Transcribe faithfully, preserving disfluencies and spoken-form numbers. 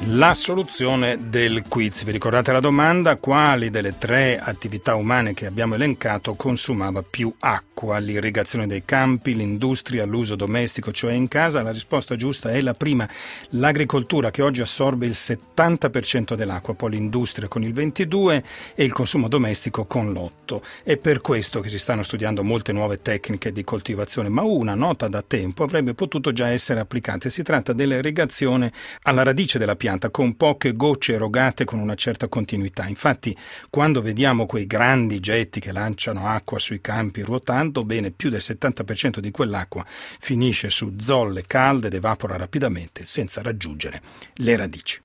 La soluzione del quiz. Vi ricordate la domanda? Quali delle tre attività umane che abbiamo elencato consumava più acqua? L'irrigazione dei campi, l'industria, l'uso domestico, cioè in casa? La risposta giusta è la prima, l'agricoltura, che oggi assorbe il settanta per cento dell'acqua, poi l'industria con il ventidue per cento e il consumo domestico con l'otto per cento. È per questo che si stanno studiando molte nuove tecniche di coltivazione, ma una nota da tempo avrebbe potuto già essere applicata. Si tratta dell'irrigazione alla radice della pianta, con poche gocce erogate con una certa continuità. Infatti, quando vediamo quei grandi getti che lanciano acqua sui campi ruotando, bene, più del settanta per cento di quell'acqua finisce su zolle calde ed evapora rapidamente senza raggiungere le radici.